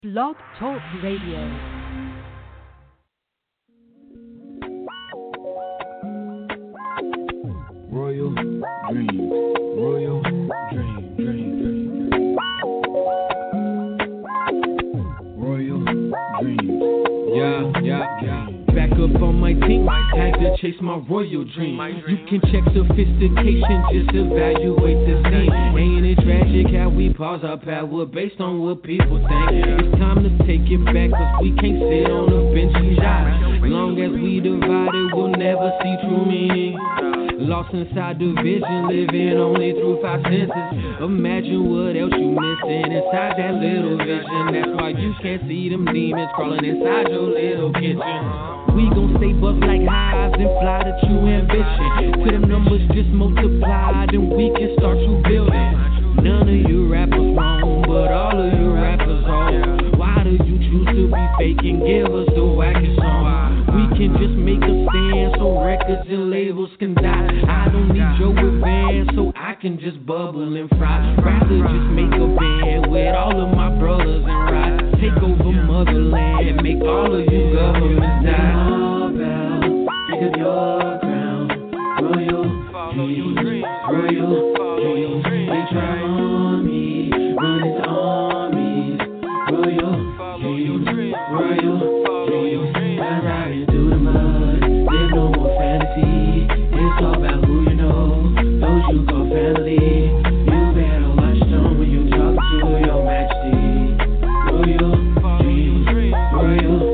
Blog Talk Radio. Royal Dreams. Royal Dream. Royal Dreams. Yeah. Back up on my team, had to chase my royal dream. You can check sophistication, just evaluate the scene. Ain't it tragic how we pause our power based on what people think? It's time to take it back, cause we can't sit on a bench and die. Long as we divided, we'll never see true meaning. Lost inside division, living only through five senses. Imagine what else you missing inside that little vision. That's why you can't see them demons crawling inside your little kitchen. We gon' stay buff like hives and fly to true ambition. Till the numbers just multiply, then we can start to building. None of you rappers wrong, but all of you rappers wrong. Why do you choose to be fake and give us the wackest song? We can just make a stand so records and labels can die. I don't need your advance, so I can just bubble and fry. Rather just make a band with all of my brothers and ride. Take over motherland, make all of you governments die. Think of your crown, royal dreams, royal dreams. They try on me, run into armies, royal dreams, royal dreams. Got out into the mud, live no more fantasy. It's all about who you know, those you call family. You better watch them when you talk to your majesty. Royal dreams, royal dreams.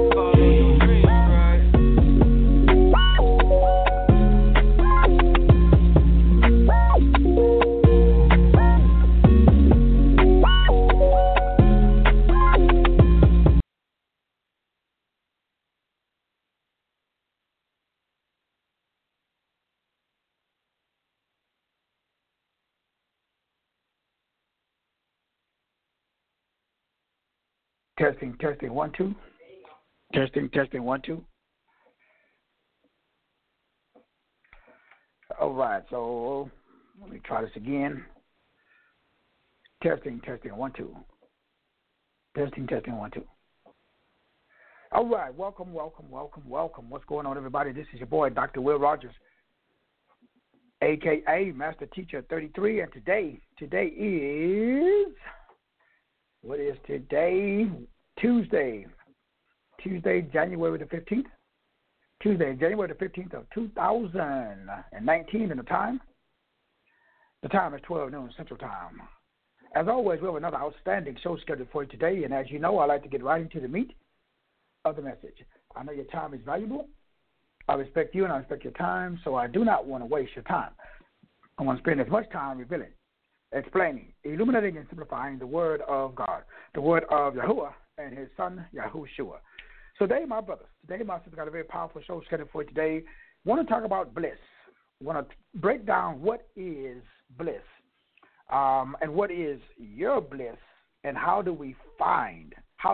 Testing, 1, 2. Testing, 1, 2. All right, so let me try this again. Testing, 1, 2. Testing, 1, 2. All right, welcome. What's going on, everybody? This is your boy, Dr. Will Rogers, a.k.a. Master Teacher 33, and today is... What is today? Tuesday, January the 15th. Tuesday, January the 15th of 2019, and the time is 12 noon Central Time. As always, we have another outstanding show scheduled for you today, and as you know, I like to get right into the meat of the message. I know your time is valuable. I respect you, and I respect your time, so I do not want to waste your time. I want to spend as much time revealing, explaining, illuminating, and simplifying the word of God, the word of Yahuwah and his son, Yahushua. So today, my brothers, my sisters, got a very powerful show scheduled for you today. Want to talk about bliss. Want to break down what is bliss and what is your bliss, and how do you find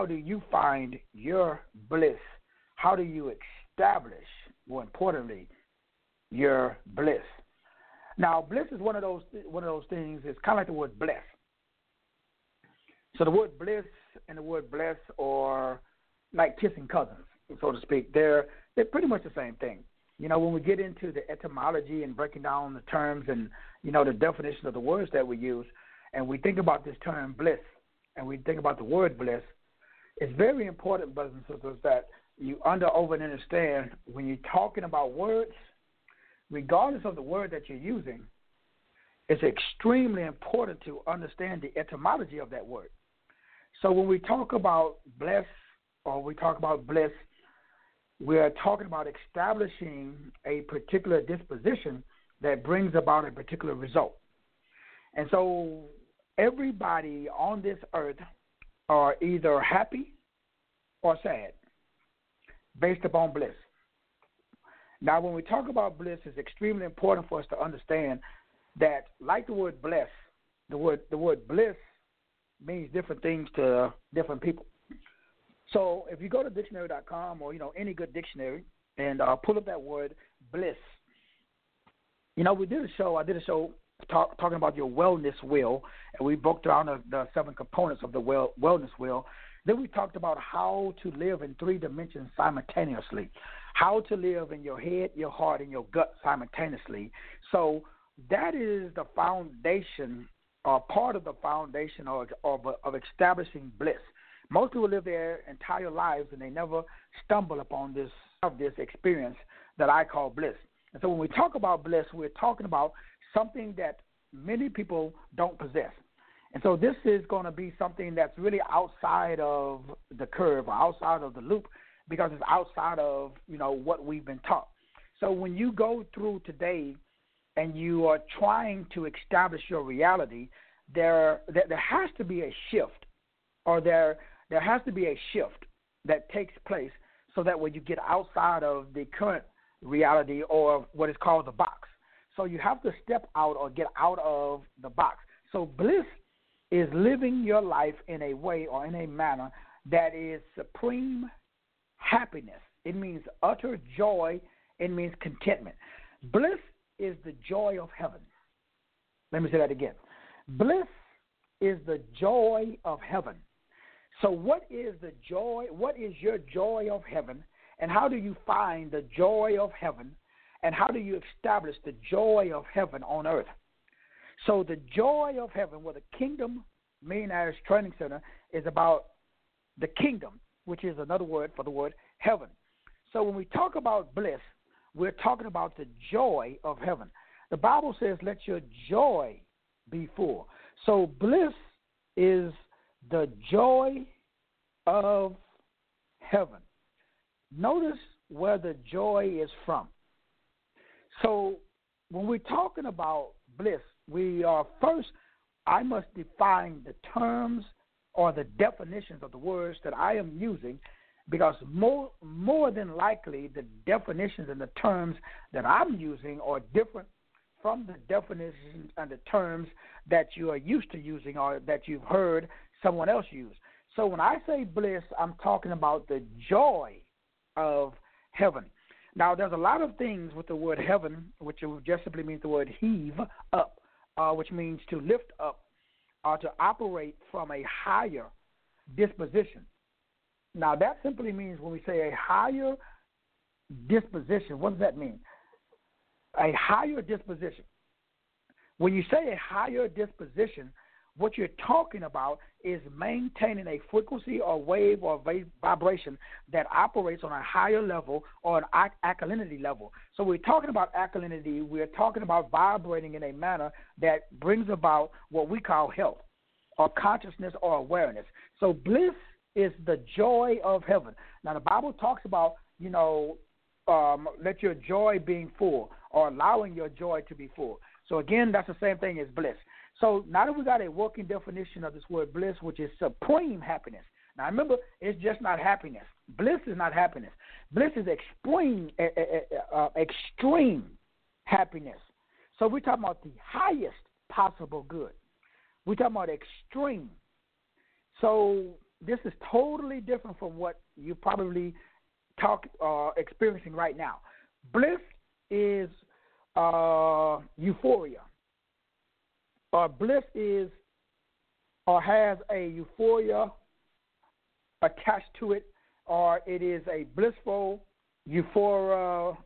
your bliss? How do you establish, more importantly, your bliss? Now, bliss is one of those things. It's kind of like the word bless. So the word bliss and the word bless are like kissing cousins, so to speak. They're pretty much the same thing. You know, when we get into the etymology and breaking down the terms and, you know, the definition of the words that we use, and we think about this term bliss, and we think about the word bliss, it's very important, brothers and sisters, that you over and understand when you're talking about words, regardless of the word that you're using, it's extremely important to understand the etymology of that word. So when we talk about bless or we talk about bliss, we're talking about establishing a particular disposition that brings about a particular result. And so everybody on this earth are either happy or sad based upon bliss. Now, when we talk about bliss, it's extremely important for us to understand that, like the word bless, the word bliss means different things to different people. So if you go to dictionary.com or, you know, any good dictionary and pull up that word bliss, you know, I did a show talking about your wellness wheel, and we broke down the 7 components of the wellness wheel. Then we talked about how to live in 3 dimensions simultaneously, how to live in your head, your heart, and your gut simultaneously. So that is the foundation, or part of the foundation of establishing bliss. Most people live their entire lives and they never stumble upon this experience that I call bliss. And so when we talk about bliss, we're talking about something that many people don't possess. And so this is going to be something that's really outside of the curve, or outside of the loop, because it's outside of, what we've been taught. So when you go through today and you are trying to establish your reality, there has to be a shift, or there has to be a shift that takes place, so that when you get outside of the current reality, or what is called the box. So you have to step out or get out of the box. So bliss is living your life in a way or in a manner that is supreme happiness. It means utter joy. It means contentment. Bliss is the joy of heaven. Let me say that again. Bliss is the joy of heaven. So what is the joy? What is your joy of heaven? And how do you find the joy of heaven? And how do you establish the joy of heaven on earth? So the joy of heaven, where the Kingdom Millionaires Training Center is about the kingdom, which is another word for the word heaven. So when we talk about bliss, we're talking about the joy of heaven. The Bible says, let your joy be full. So bliss is the joy of heaven. Notice where the joy is from. So when we're talking about bliss, I must define the terms or the definitions of the words that I am using, because more than likely the definitions and the terms that I'm using are different from the definitions and the terms that you are used to using or that you've heard someone else use. So when I say bliss, I'm talking about the joy of heaven. Now, there's a lot of things with the word heaven, which just simply means the word heave up, which means to lift up or to operate from a higher disposition. Now, that simply means when we say a higher disposition, what does that mean? A higher disposition. When you say a higher disposition, what you're talking about is maintaining a frequency or wave or vibration that operates on a higher level or an alkalinity level. So we're talking about alkalinity. We're talking about vibrating in a manner that brings about what we call health or consciousness or awareness. So bliss is the joy of heaven. Now, the Bible talks about, let your joy being full, or allowing your joy to be full. So, again, that's the same thing as bliss. So now that we got a working definition of this word bliss, which is supreme happiness. Now, remember, it's just not happiness. Bliss is not happiness. Bliss is extreme happiness. So we're talking about the highest possible good. We're talking about extreme. So this is totally different from what you probably experiencing right now. Bliss is euphoria. Bliss is or has a euphoria attached to it, or it is a blissful, euphorific.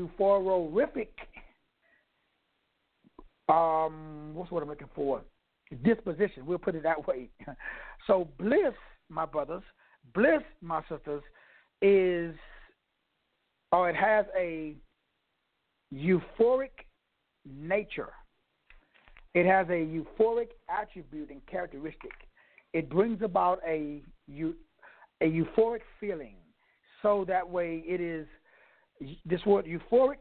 What's what I'm looking for? Disposition. We'll put it that way. So bliss, my brothers, bliss, my sisters, is, or it has a euphoric nature. It has a euphoric attribute and characteristic. It brings about a euphoric feeling. So that way it is, this word euphoric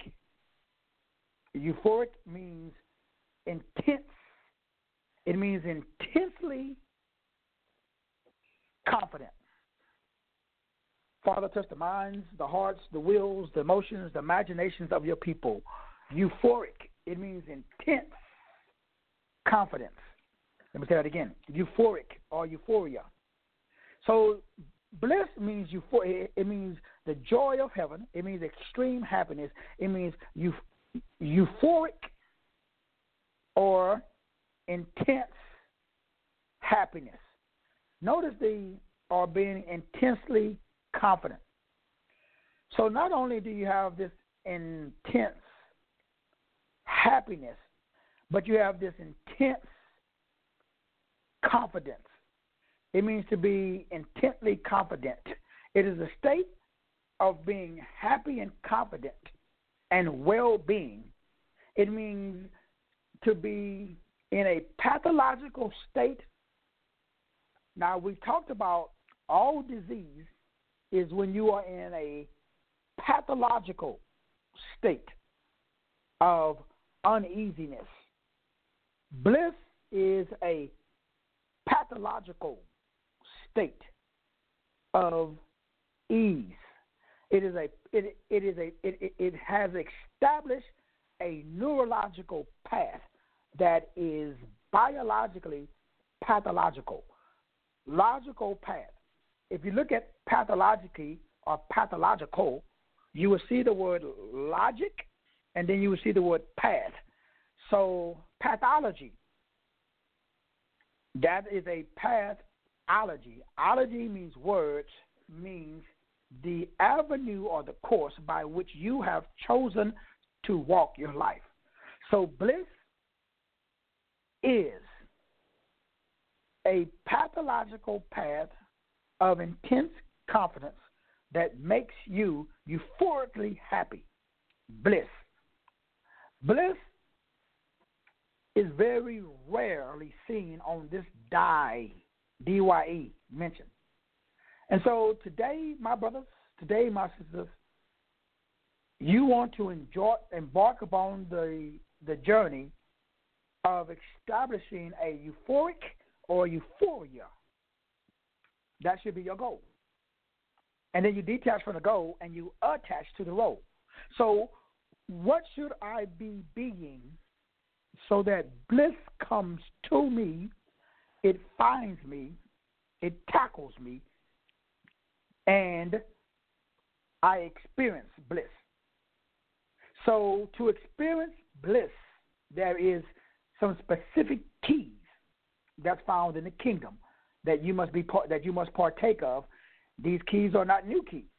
means intense. It means intensely confident. Father, touch the minds, the hearts, the wills, the emotions, the imaginations of your people. Euphoric, it means intense confidence. Let me say that again. Euphoric or euphoria. So bliss means euphoria. It means the joy of heaven. It means extreme happiness. It means euphoric or intense happiness. Notice the or being intensely confident. So not only do you have this intense happiness, but you have this intense confidence. It means to be intently confident. It is a state of being happy and confident and well-being. It means to be in a pathological state. Now, we've talked about all disease is when you are in a pathological state of uneasiness. Bliss is a pathological state of ease. It has established a neurological path that is biologically pathological. Logical path. If you look at pathologically or pathological, you will see the word logic, and then you will see the word path. So pathology, that is a pathology. Ology means words, means the avenue or the course by which you have chosen to walk your life. So bliss is a pathological path of intense confidence that makes you euphorically happy. Bliss. Bliss is very rarely seen on this D-Y-E mention. And so today, my brothers, today, my sisters, you want to embark upon the journey of establishing a euphoric or euphoria. That should be your goal. And then you detach from the goal and you attach to the role. So what should I be being so that bliss comes to me, it finds me, it tackles me, and I experience bliss? So to experience bliss, there is some specific keys that's found in the kingdom that you must partake of. These keys are not new keys,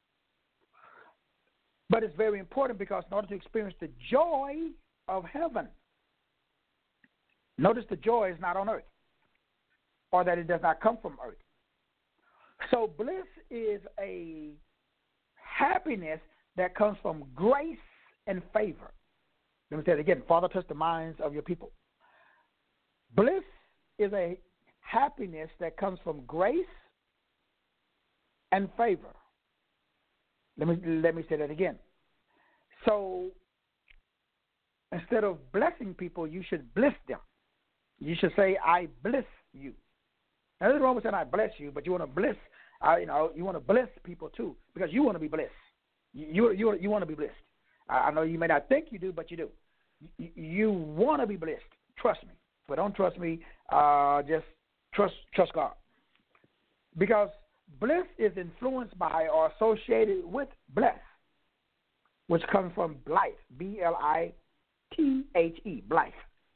but it's very important because in order to experience the joy of heaven, notice the joy is not on earth, or that it does not come from earth. So bliss is a happiness that comes from grace and favor. Let me say it again. Father, touch the minds of your people. Bliss is a happiness that comes from grace and favor. Let me say that again. So instead of blessing people, you should bliss them. You should say, I bliss you. Now, there's wrong with saying I bless you, but you want to bliss. You want to bless people too, because you want to be blessed. You want to be blessed. I know you may not think you do, but you do. You want to be blessed. Trust me. But don't trust me. Just trust God. Because bliss is influenced by or associated with bless, which comes from blithe, B-L-I-T-H-E, blithe,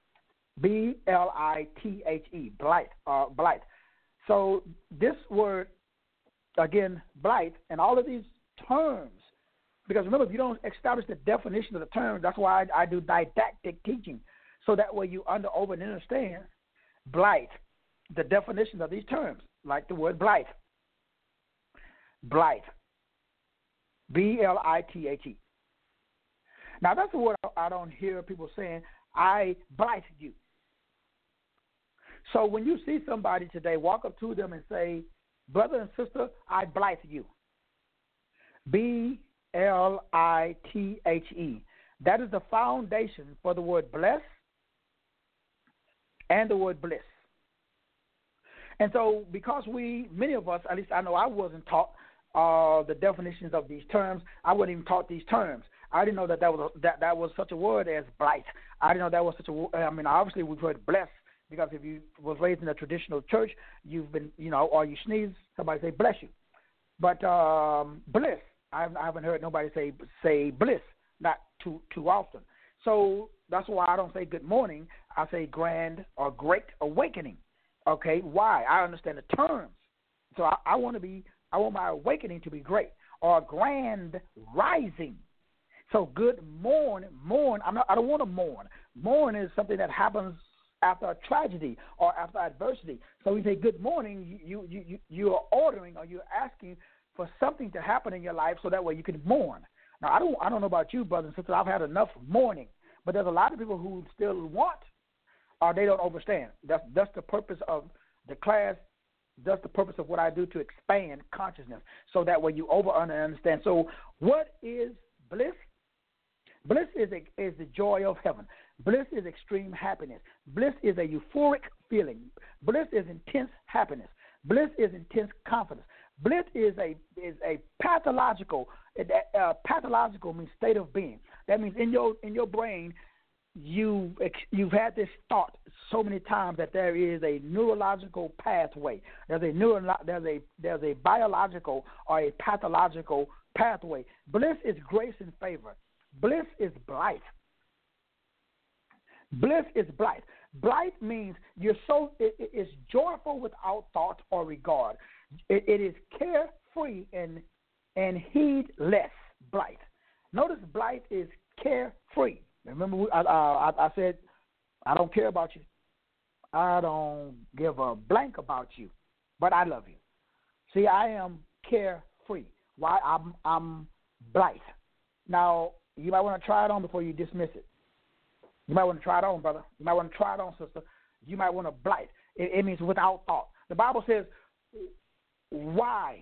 B-L-I-T-H-E, blithe. So this word, again, blithe, and all of these terms, because remember, if you don't establish the definition of the term, that's why I do didactic teaching, so that way you over and understand blithe, the definition of these terms, like the word blithe. Blithe, B-L-I-T-H-E. Now, that's the word I don't hear people saying, I blithe you. So when you see somebody today, walk up to them and say, brother and sister, I blithe you. B-L-I-T-H-E. That is the foundation for the word bless and the word bliss. And so because many of us, at least I know I wasn't taught the definitions of these terms. I wasn't even taught these terms. I didn't know that was such a word as blithe. I didn't know that was such a word. I mean, obviously we've heard bless, because if you was raised in a traditional church, you've been, or you sneeze, somebody say bless you. But bliss, I haven't heard nobody say bliss, not too often. So that's why I don't say good morning. I say grand or great awakening. Okay, why? I understand the terms. So I want my awakening to be great or a grand rising. So good mourn. I don't want to mourn. Mourn is something that happens after a tragedy or after adversity. So we say good morning, you are ordering or you're asking for something to happen in your life so that way you can mourn. Now I don't know about you, brothers and sisters. I've had enough mourning, but there's a lot of people who still want or they don't understand. That's the purpose of the class. That's the purpose of what I do to expand consciousness so that way you understand. So what is bliss? Bliss is the joy of heaven. Bliss is extreme happiness. Bliss is a euphoric feeling. Bliss is intense happiness. Bliss is intense confidence. Bliss is a pathological. Pathological means state of being. That means in your brain, you've had this thought so many times that there is a neurological pathway. There's a biological or a pathological pathway. Bliss is grace and favor. Bliss is blithe. Bliss is blithe. Blithe means it is joyful without thought or regard. It is carefree and heedless. Blithe. Notice blithe is carefree. Remember, I said, I don't care about you. I don't give a blank about you, but I love you. See, I am carefree. Why? I'm blithe. Now, you might want to try it on before you dismiss it. You might want to try it on, brother. You might want to try it on, sister. You might want to blithe. It means without thought. The Bible says, why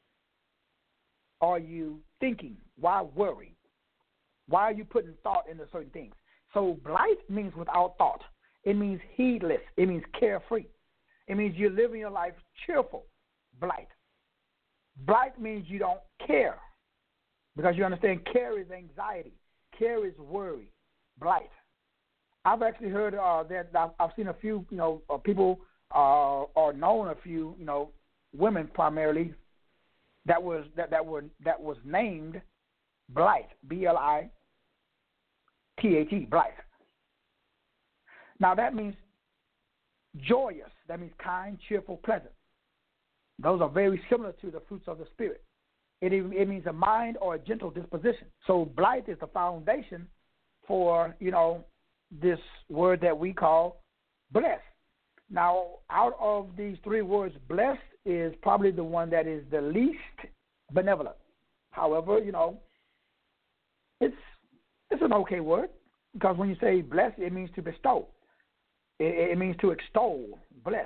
are you thinking? Why worry? Why are you putting thought into certain things? So blithe means without thought. It means heedless. It means carefree. It means you're living your life cheerful. Blithe. Blithe means you don't care. Because you understand care is anxiety. Care is worry. Blithe. I've actually heard that I've seen a few, people or known a few, women primarily that was named Blythe, Blithe, Blythe. Now that means joyous. That means kind, cheerful, pleasant. Those are very similar to the fruits of the Spirit. It means a mind or a gentle disposition. So Blythe is the foundation for, this word that we call blessed. Now, out of these three words, blessed is probably the one that is the least benevolent. However, it's an okay word because when you say blessed, it means to bestow. It means to extol, bless.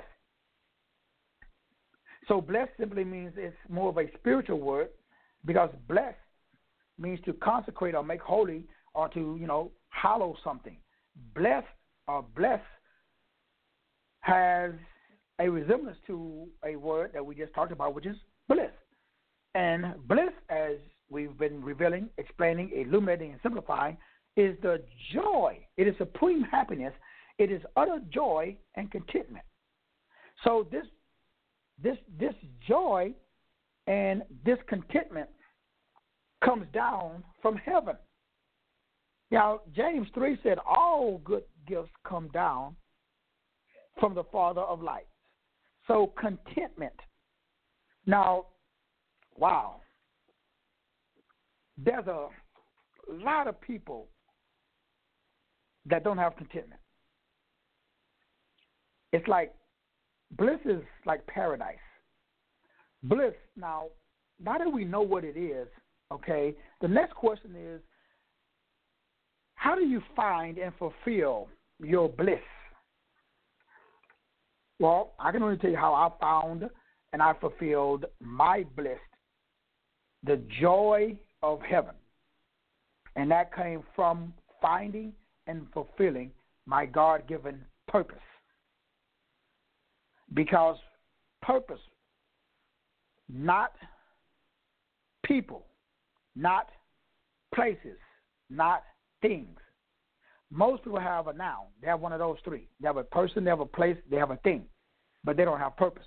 So blessed simply means it's more of a spiritual word because blessed means to consecrate or make holy or to, hallow something. Blessed or bless has a resemblance to a word that we just talked about, which is bliss. And bliss, as we've been revealing, explaining, illuminating, and simplifying, is the joy. It is supreme happiness. It is utter joy and contentment. So this joy and this contentment comes down from heaven. Now, James 3 said, all good gifts come down from the Father of lights. So contentment. Now, wow. There's a lot of people that don't have contentment. It's like bliss is like paradise. Bliss, now that we know what it is, okay, the next question is, how do you find and fulfill your bliss? Well, I can only tell you how I found and I fulfilled my bliss, the joy of heaven. And that came from finding and fulfilling my God-given purpose. Because purpose, not people, not places, not things. Most people have a noun. They have one of those three. They have a person, they have a place, they have a thing, but they don't have purpose.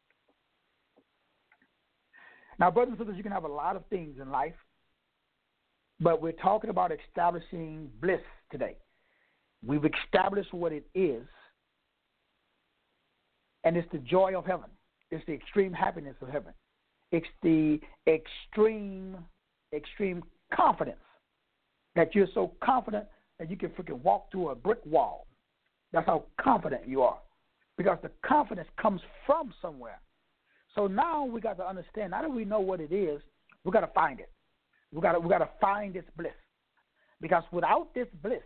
Now, brothers and sisters, you can have a lot of things in life, but we're talking about establishing bliss today. We've established what it is, and it's the joy of heaven. It's the extreme happiness of heaven. It's the extreme confidence that you're so confident that you can freaking walk through a brick wall. That's how confident you are, because the confidence comes from somewhere. So now we got to understand. Now that we know what it is, we got to find it. We got to find this bliss, because without this bliss,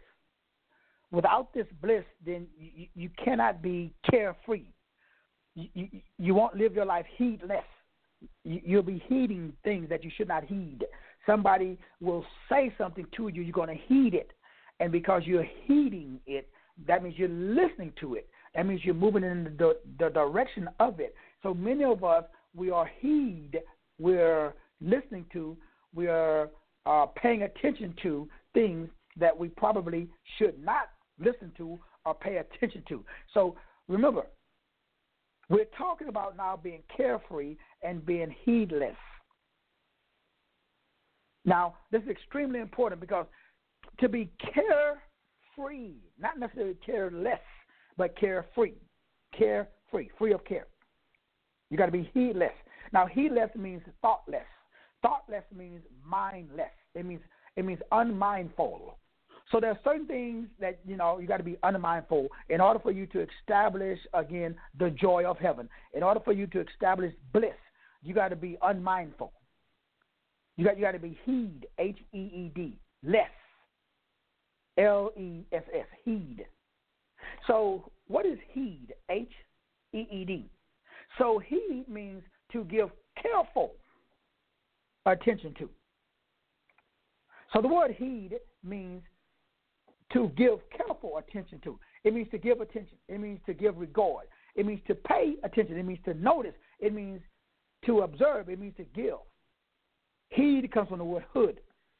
then you cannot be carefree. You won't live your life heedless. You'll be heeding things that you should not heed. Somebody will say something to you, you're going to heed it. And because you're heeding it, that means you're listening to it. That means you're moving in the direction of it. So many of us, we are we're listening to, we are paying attention to things that we probably should not listen to or pay attention to. So remember, we're talking about now being carefree and being heedless. Now, this is extremely important, because to be carefree, not necessarily careless, but carefree, free of care. You got to be heedless. Now, heedless means thoughtless. Thoughtless means mindless. It means unmindful. So there are certain things that, you got to be unmindful in order for you to establish, again, the joy of heaven. In order for you to establish bliss, you got to be unmindful. You got to be heed, H-E-E-D, less, L-E-S-S, heed. So what is heed, H-E-E-D? So heed means to give careful attention to. So the word heed means to give careful attention to. It means to give attention. It means to give regard. It means to pay attention. It means to notice. It means to observe. It means to give. Heed comes from the word hood.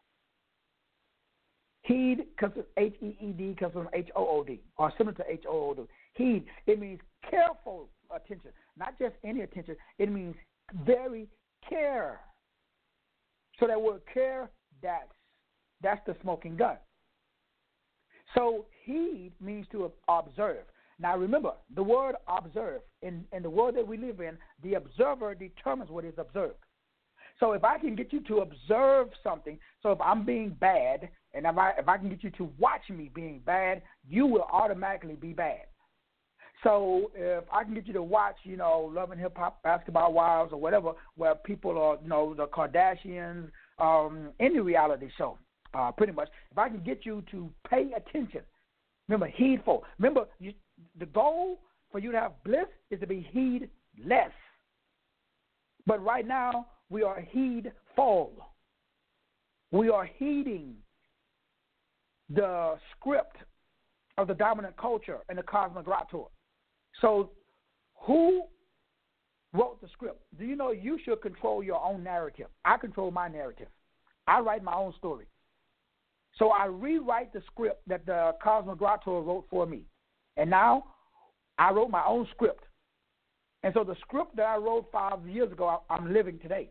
Heed comes from H-E-E-D, comes from H-O-O-D, or similar to H-O-O-D. Heed, it means careful attention, not just any attention. It means very care. So that word care, that's the smoking gun. So heed means to observe. Now remember, the word observe, in the world that we live in, the observer determines what is observed. So if I can get you to observe something, so if I'm being bad, and if I can get you to watch me being bad, you will automatically be bad. So if I can get you to watch, Love and Hip Hop, Basketball Wives, or whatever, where people are, the Kardashians, any reality show, pretty much, if I can get you to pay attention, remember, heedful. Remember, the goal for you to have bliss is to be heedless. But right now, we are heedful. We are heeding the script of the dominant culture and the cosmograptor. So who wrote the script? Do you know you should control your own narrative? I control my narrative. I write my own story. So I rewrite the script that the cosmograptor wrote for me. And now I wrote my own script. And so the script that I wrote 5 years ago, I'm living today.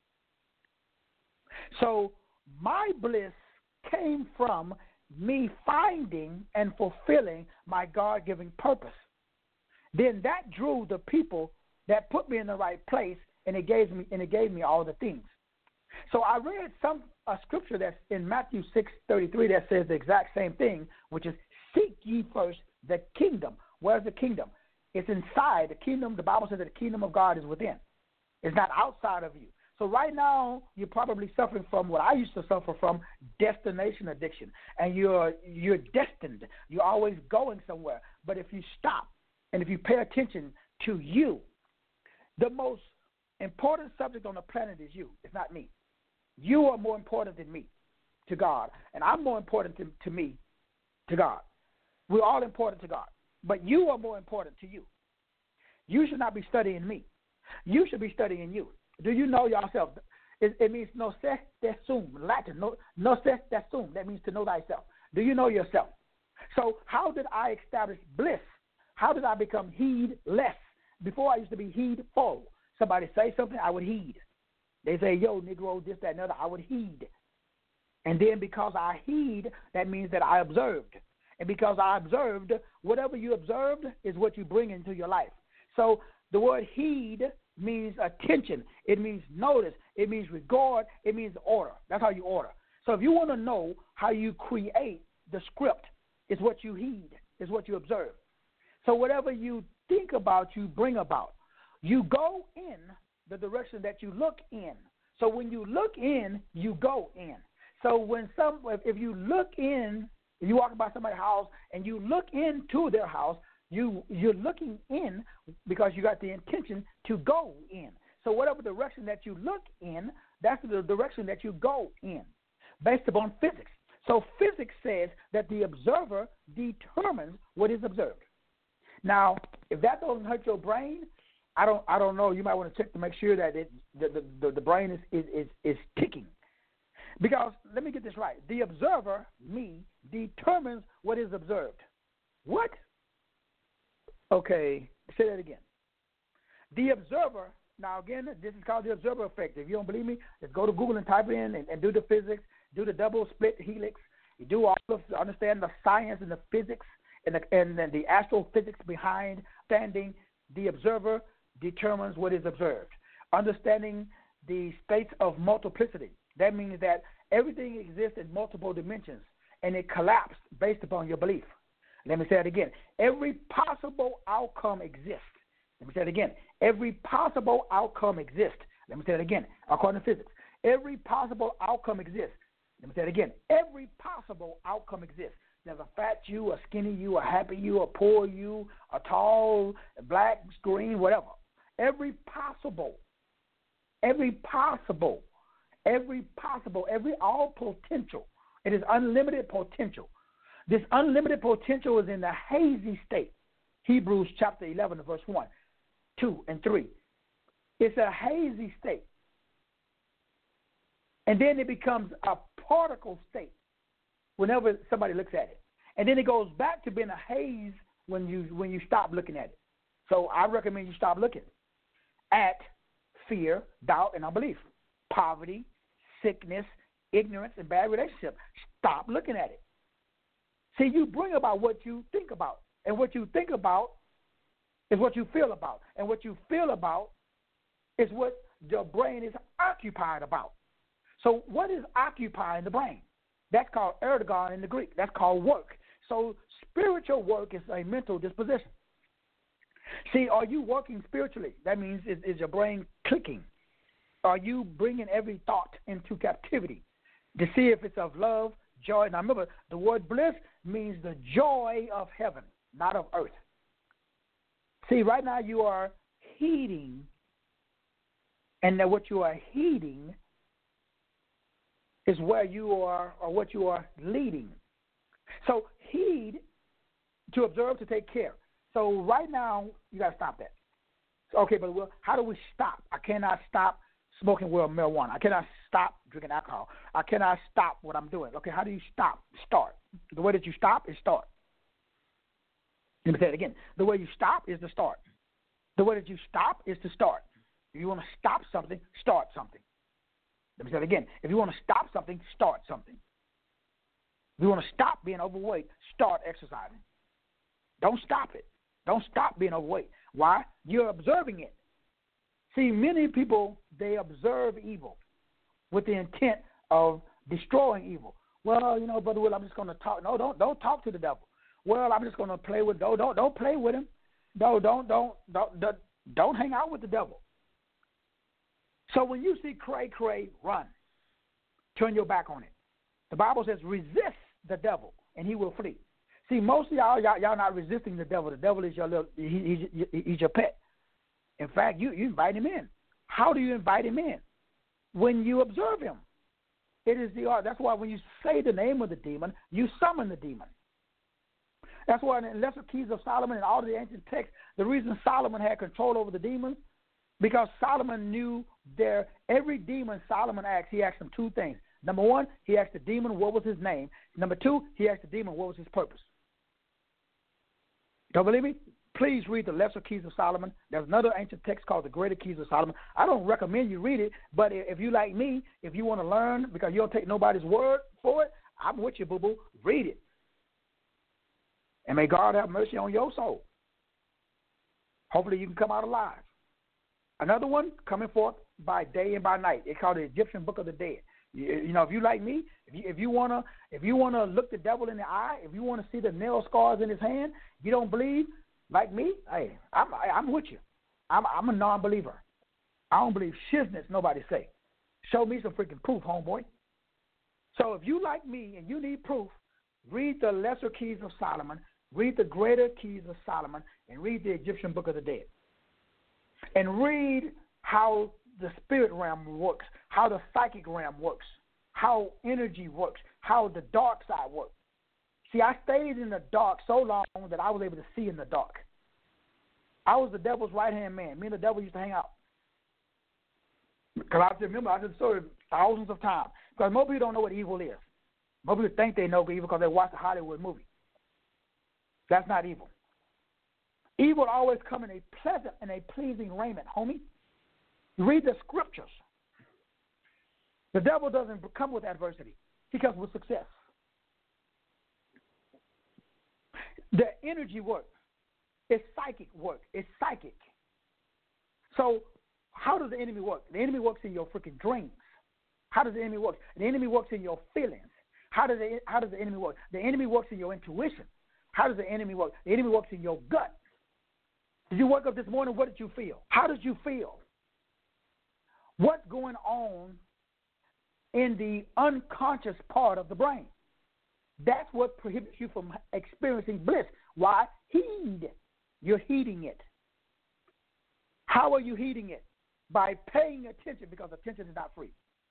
So my bliss came from me finding and fulfilling my God-given purpose. Then that drew the people that put me in the right place, and it gave me all the things. So I read a scripture that's in Matthew 6:33 that says the exact same thing, which is, seek ye first the kingdom. Where's the kingdom? It's inside. The kingdom, the Bible says that the kingdom of God is within. It's not outside of you. So right now, you're probably suffering from what I used to suffer from, destination addiction. And you're destined. You're always going somewhere. But if you stop and if you pay attention to you, the most important subject on the planet is you. It's not me. You are more important than me to God. And I'm more important to me to God. We're all important to God. But you are more important to you. You should not be studying me. You should be studying you. Do you know yourself? It means no se te sum, Latin. No se te sum. That means to know thyself. Do you know yourself? So how did I establish bliss? How did I become heedless? Before I used to be heedful. Somebody say something, I would heed. They say, yo, Negro, this, that, and other, I would heed. And then because I heed, that means that I observed. And because I observed, whatever you observed is what you bring into your life. So the word heed means attention. It means notice. It means regard. It means order. That's how you order. So if you want to know how you create the script, it's what you heed, it's what you observe. So whatever you think about, you bring about. You go in the direction that you look in. So when you look in, you go in. So if you look in, if you walk by somebody's house and you look into their house, you're looking in because you got the intention to go in. So whatever direction that you look in, that's the direction that you go in, based upon physics. So physics says that the observer determines what is observed. Now, if that doesn't hurt your brain, I don't know. You might want to check to make sure that the brain is ticking. Because let me get this right. The observer, me, determines what is observed. What? Okay, say that again. The observer, now again, this is called the observer effect. If you don't believe me, just go to Google and type it in and do the physics, do the double split helix. You do all of understand the science and the physics and the astrophysics behind standing. The observer determines what is observed. Understanding the states of multiplicity. That means that everything exists in multiple dimensions, and it collapsed based upon your belief. Let me say it again. Every possible outcome exists. Let me say it again. Every possible outcome exists. Let me say it again. According to physics, every possible outcome exists. Let me say it again. Every possible outcome exists. There's a fat you, a skinny you, a happy you, a poor you, a tall, a black, green, whatever. Every all potential. It is unlimited potential. This unlimited potential is in the hazy state. Hebrews chapter 11, verse 1, 2, and 3. It's a hazy state. And then it becomes a particle state whenever somebody looks at it. And then it goes back to being a haze when you stop looking at it. So I recommend you stop looking at fear, doubt, and unbelief, poverty, sickness, ignorance, and bad relationship. Stop looking at it. See, you bring about what you think about, and what you think about is what you feel about, and what you feel about is what your brain is occupied about. So what is occupying the brain? That's called ergon in the Greek. That's called work. So spiritual work is a mental disposition. See, are you working spiritually? That means is your brain clicking? Are you bringing every thought into captivity to see if it's of love, joy? Now remember, the word bliss means the joy of heaven, not of earth. See, right now you are heeding, and that what you are heeding is where you are or what you are leading. So heed, to observe, to take care. So right now you got to stop that. Okay, but how do we stop? I cannot stop smoking marijuana. I cannot stop drinking alcohol. I cannot stop what I'm doing. Okay, how do you stop? Start. The way that you stop is start. Let me say it again. The way you stop is to start. The way that you stop is to start. If you want to stop something, start something. Let me say it again. If you want to stop something, start something. If you want to stop being overweight, start exercising. Don't stop it. Don't stop being overweight. Why? You're observing it. See, many people, they observe evil with the intent of destroying evil. Well, Brother Will, I'm just going to talk. No, don't talk to the devil. Well, I'm just going to play with. Don't play with him. No, don't hang out with the devil. So when you see cray, run. Turn your back on it. The Bible says resist the devil and he will flee. See, most of y'all not resisting the devil. The devil is he's your pet. In fact, you invite him in. How do you invite him in? When you observe him. It is the art. That's why when you say the name of the demon, you summon the demon. That's why in the Lesser Keys of Solomon and all of the ancient texts, the reason Solomon had control over the demons, because Solomon knew every demon Solomon asked, he asked him two things. Number one, he asked the demon what was his name. Number two, he asked the demon what was his purpose. Don't believe me? Please read the Lesser Keys of Solomon. There's another ancient text called the Greater Keys of Solomon. I don't recommend you read it, but if you like me, if you want to learn, because you don't take nobody's word for it, I'm with you, boo-boo. Read it. And may God have mercy on your soul. Hopefully you can come out alive. Another one coming forth by day and by night. It's called the Egyptian Book of the Dead. You know, if you like me, if you wanna look the devil in the eye, if you wanna see the nail scars in his hand, you don't believe like me. Hey, I'm with you. I'm a non-believer. I don't believe shizness nobody say. Show me some freaking proof, homeboy. So if you like me and you need proof, read the Lesser Keys of Solomon, read the Greater Keys of Solomon, and read the Egyptian Book of the Dead. And read how the spirit realm works, how the psychic realm works, how energy works, how the dark side works. See, I stayed in the dark so long that I was able to see in the dark. I was the devil's right-hand man. Me and the devil used to hang out. Because I remember, I just saw it thousands of times. Because most people don't know what evil is. Most people think they know evil because they watch a Hollywood movie. That's not evil. Evil always comes in a pleasant and a pleasing raiment, homie. Read the scriptures. The devil doesn't come with adversity. He comes with success. The energy work. It's psychic work. It's psychic. So how does the enemy work? The enemy works in your freaking dreams. How does the enemy work? The enemy works in your feelings. How does the enemy work? The enemy works in your intuition. How does the enemy work? The enemy works in your gut. Did you wake up this morning? What did you feel? How did you feel? What's going on in the unconscious part of the brain? That's what prohibits you from experiencing bliss. Why? Heed. You're heeding it. How are you heeding it? By paying attention, because attention is not free.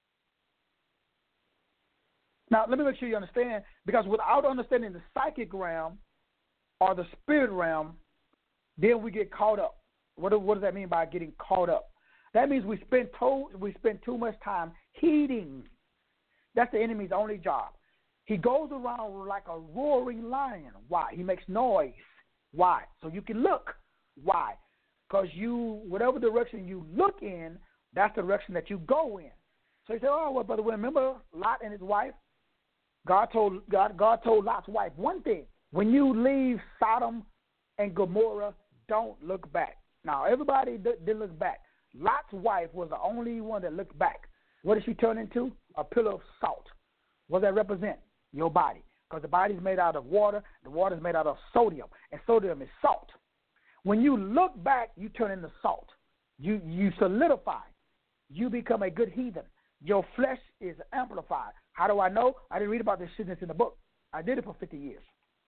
Now, let me make sure you understand, because without understanding the psychic realm or the spirit realm, then we get caught up. What does that mean by getting caught up? That means we spend too much time heeding. That's the enemy's only job. He goes around like a roaring lion. Why? He makes noise. Why? So you can look. Why? Because whatever direction you look in, that's the direction that you go in. So you say, oh, well, Brother William, remember Lot and his wife? God told Lot's wife one thing. When you leave Sodom and Gomorrah, don't look back. Now, everybody didn't look back. Lot's wife was the only one that looked back. What did she turn into? A pillar of salt. What does that represent? Your body. Because the body is made out of water. The water is made out of sodium. And sodium is salt. When you look back, you turn into salt. You solidify. You become a good heathen. Your flesh is amplified. How do I know? I didn't read about this shitness in the book. I did it for 50 years.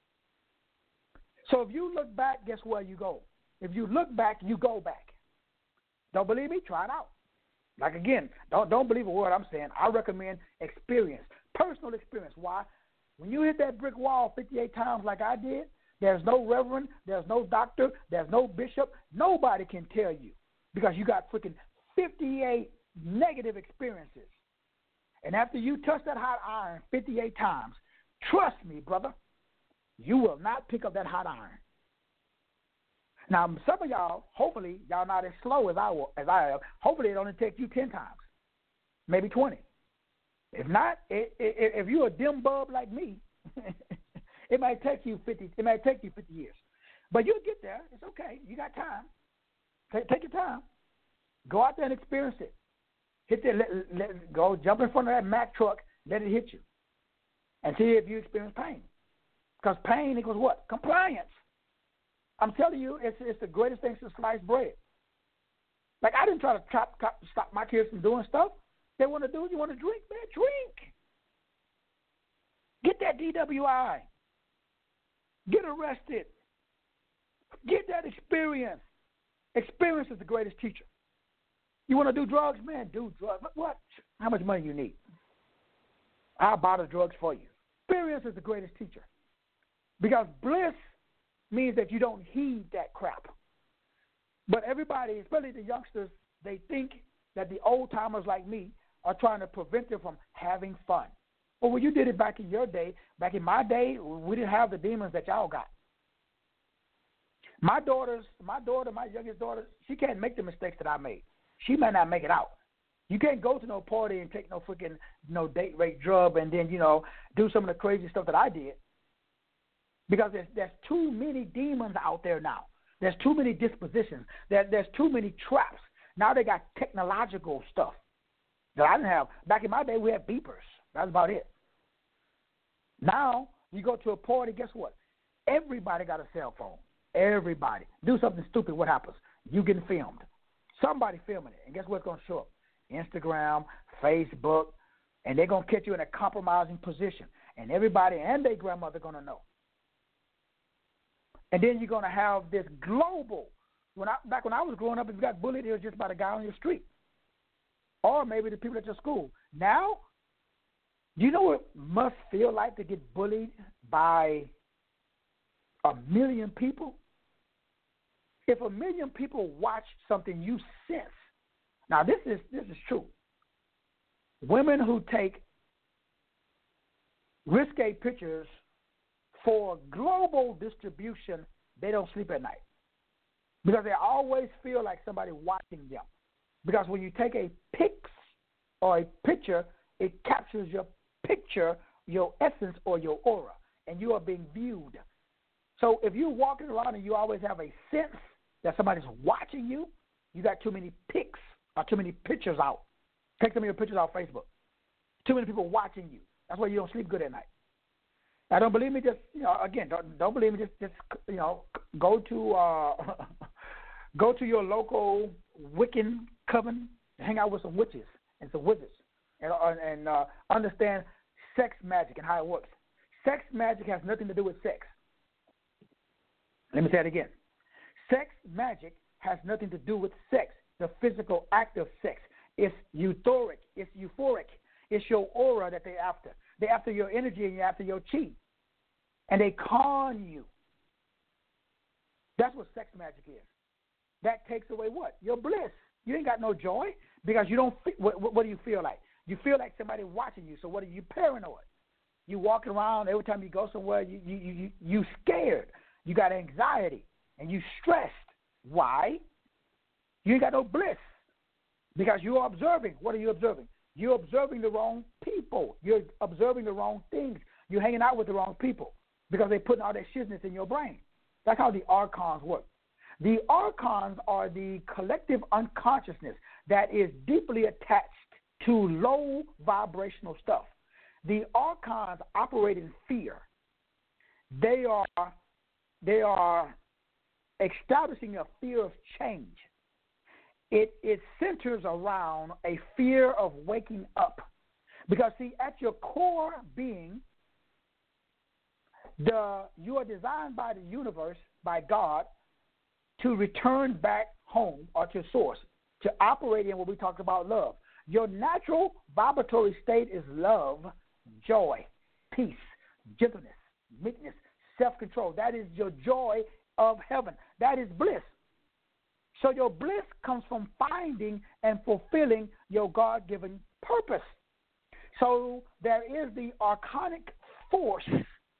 So if you look back, guess where you go? If you look back, you go back. Don't believe me? Try it out. Like, again, don't believe a word I'm saying. I recommend experience, personal experience. Why? When you hit that brick wall 58 times like I did, there's no reverend, there's no doctor, there's no bishop. Nobody can tell you because you got freaking 58 negative experiences. And after you touch that hot iron 58 times, trust me, brother, you will not pick up that hot iron. Now, some of y'all, hopefully, y'all not as slow as I am. Hopefully, it only take you 10 times, maybe 20. If not, if you're a dim bulb like me, it might take you 50. It might take you 50 years, but you'll get there. It's okay. You got time. Take your time. Go out there and experience it. Hit there. Go jump in front of that Mack truck. Let it hit you, and see if you experience pain. Because pain equals what? Compliance. I'm telling you, it's the greatest thing since sliced bread. Like, I didn't try to stop my kids from doing stuff. They want to do it. You want to drink, man, drink. Get that DWI. Get arrested. Get that experience. Experience is the greatest teacher. You want to do drugs, man, do drugs. What? How much money you need? I'll buy the drugs for you. Experience is the greatest teacher. Because bliss means that you don't heed that crap. But everybody, especially the youngsters, they think that the old-timers like me are trying to prevent them from having fun. Well, when you did it back in your day, back in my day, we didn't have the demons that y'all got. My youngest daughter, she can't make the mistakes that I made. She may not make it out. You can't go to no party and take no freaking date rape drug and then, do some of the crazy stuff that I did. Because there's too many demons out there now. There's too many dispositions. There's too many traps. Now they got technological stuff that I didn't have. Back in my day, we had beepers. That's about it. Now, you go to a party, guess what? Everybody got a cell phone. Everybody. Do something stupid, what happens? You getting filmed. Somebody filming it. And guess what's going to show up? Instagram, Facebook, and they're going to catch you in a compromising position. And everybody and their grandmother going to know. And then you're going to have this global. Back when I was growing up, if you got bullied, it was just by the guy on your street. Or maybe the people at your school. Now, do you know what it must feel like to get bullied by 1 million people? If 1 million people watch something you sense, now this is true. Women who take risque pictures for global distribution, they don't sleep at night because they always feel like somebody watching them. Because when you take a pics or a picture, it captures your picture, your essence, or your aura, and you are being viewed. So if you're walking around and you always have a sense that somebody's watching you, you got too many pics or too many pictures out. Take some of your pictures off Facebook. Too many people watching you. That's why you don't sleep good at night. Now, don't believe me. Just again, don't believe me. Just go to go to your local Wiccan coven, hang out with some witches and some wizards, and understand sex magic and how it works. Sex magic has nothing to do with sex. Let me say it again. Sex magic has nothing to do with sex, the physical act of sex. It's euphoric. It's euphoric. It's your aura that they're after. They're after your energy and you're after your chi. And they con you. That's what sex magic is. That takes away what? Your bliss. You ain't got no joy because you don't. What do you feel like? You feel like somebody watching you. So what are you, paranoid? You walking around every time you go somewhere. You scared. You got anxiety and you stressed. Why? You ain't got no bliss because you're observing. What are you observing? You're observing the wrong people. You're observing the wrong things. You're hanging out with the wrong people because they're putting all that shizness in your brain. That's how the archons work. The archons are the collective unconsciousness that is deeply attached to low vibrational stuff. The archons operate in fear. They are establishing a fear of change. It centers around a fear of waking up. Because, see, at your core being, you are designed by the universe, by God, to return back home or to source, to operate in what we talked about, love. Your natural vibratory state is love, joy, peace, gentleness, meekness, self-control. That is your joy of heaven. That is bliss. So your bliss comes from finding and fulfilling your God-given purpose. So there is the archonic force.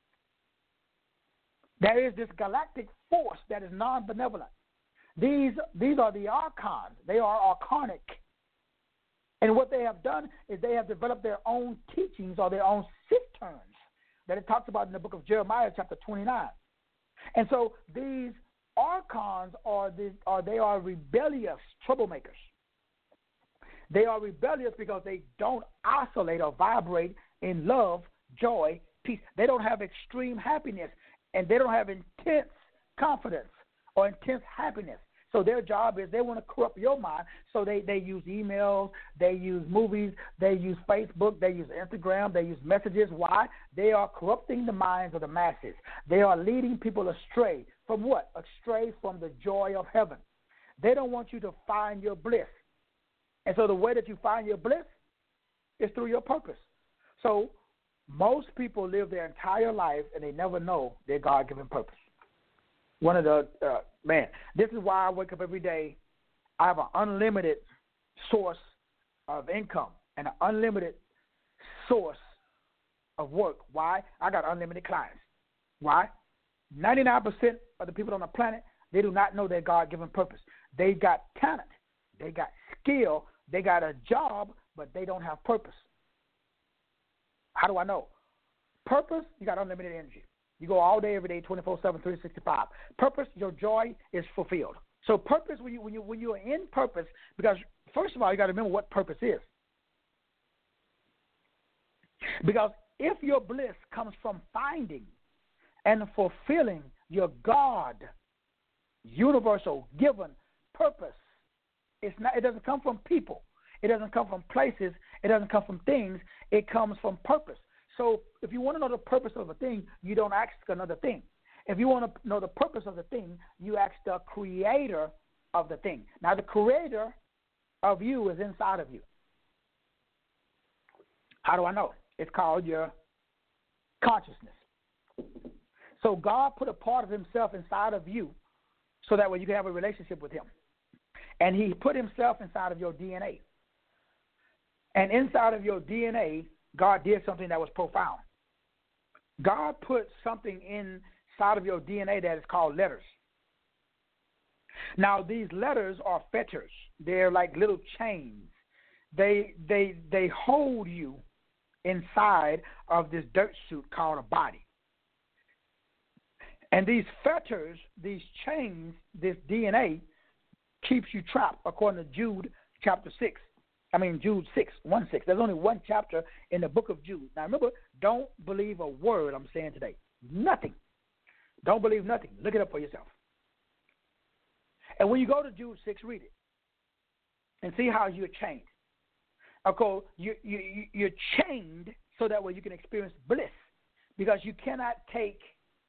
There is this galactic force that is non-benevolent. These are the archons. They are archonic. And what they have done is they have developed their own teachings or their own cisterns that it talks about in the book of Jeremiah, chapter 29. And so these archons are rebellious troublemakers. They are rebellious because they don't oscillate or vibrate in love, joy, peace. They don't have extreme happiness, and they don't have intense confidence or intense happiness. So their job is they want to corrupt your mind. So they use emails, they use movies, they use Facebook, they use Instagram, they use messages. Why? They are corrupting the minds of the masses. They are leading people astray. From what? Astray from the joy of heaven. They don't want you to find your bliss. And so the way that you find your bliss is through your purpose. So most people live their entire life and they never know their God-given purpose. One of the, this is why I wake up every day. I have an unlimited source of income and an unlimited source of work. Why? I got unlimited clients. Why? 99% of the people on the planet, they do not know their God-given purpose. They got talent. They got skill. They got a job, but they don't have purpose. How do I know? Purpose, you got unlimited energy. You go all day, every day, 24/7, 365. Purpose, your joy is fulfilled. So purpose, when you are in purpose, because first of all, you got to remember what purpose is. Because if your bliss comes from finding and fulfilling your God, universal, given purpose, it doesn't come from people. It doesn't come from places. It doesn't come from things. It comes from purpose. So if you want to know the purpose of a thing, you don't ask another thing. If you want to know the purpose of the thing, you ask the creator of the thing. Now, the creator of you is inside of you. How do I know? It's called your consciousness. So God put a part of himself inside of you so that way you can have a relationship with him. And he put himself inside of your DNA. And inside of your DNA, God did something that was profound. God put something inside of your DNA that is called letters. Now, these letters are fetters. They're like little chains. They hold you inside of this dirt suit called a body. And these fetters, these chains, this DNA keeps you trapped according to Jude 6, 1:6. There's only one chapter in the book of Jude. Now remember, don't believe a word I'm saying today. Nothing. Don't believe nothing. Look it up for yourself. And when you go to Jude 6, read it. And see how you're chained. Okay, you're chained so that way you can experience bliss. Because you cannot take,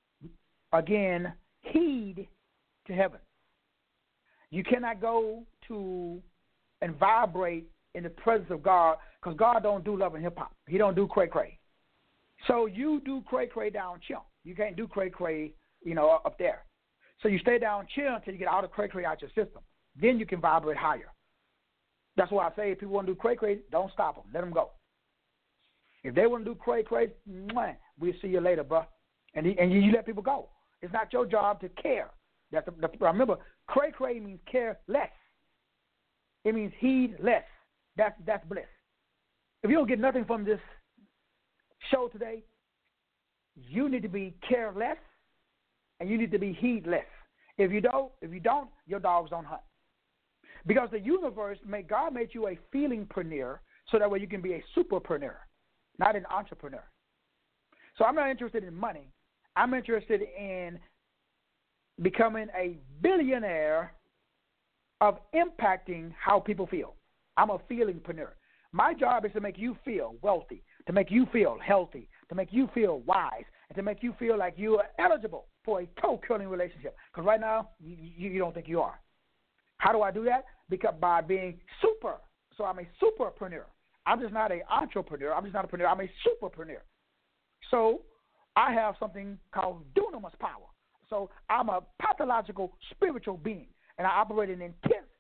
again, heed to heaven. You cannot go to and vibrate in the presence of God because God don't do love and hip-hop. He don't do cray-cray. So you do cray-cray down chill. You can't do cray-cray, up there. So you stay down chill until you get all the cray-cray out your system. Then you can vibrate higher. That's why I say if people want to do cray-cray, don't stop them. Let them go. If they want to do cray-cray, we'll see you later, bro. And you let people go. It's not your job to care. Remember, cray-cray means care less. It means heed less. That's bliss. If you don't get nothing from this show today, you need to be careless and you need to be heedless. If you don't, your dogs don't hunt. Because the universe, God made you a feelingpreneur so that way you can be a superpreneur, not an entrepreneur. So I'm not interested in money. I'm interested in becoming a billionaire of impacting how people feel. I'm a feelingpreneur. My job is to make you feel wealthy, to make you feel healthy, to make you feel wise, and to make you feel like you are eligible for a toe-curling relationship. Because right now, you don't think you are. How do I do that? Because by being super. So I'm a superpreneur. I'm just not an entrepreneur. I'm just not a preneur. I'm a superpreneur. So I have something called dunamis power. So I'm a pathological spiritual being, and I operate in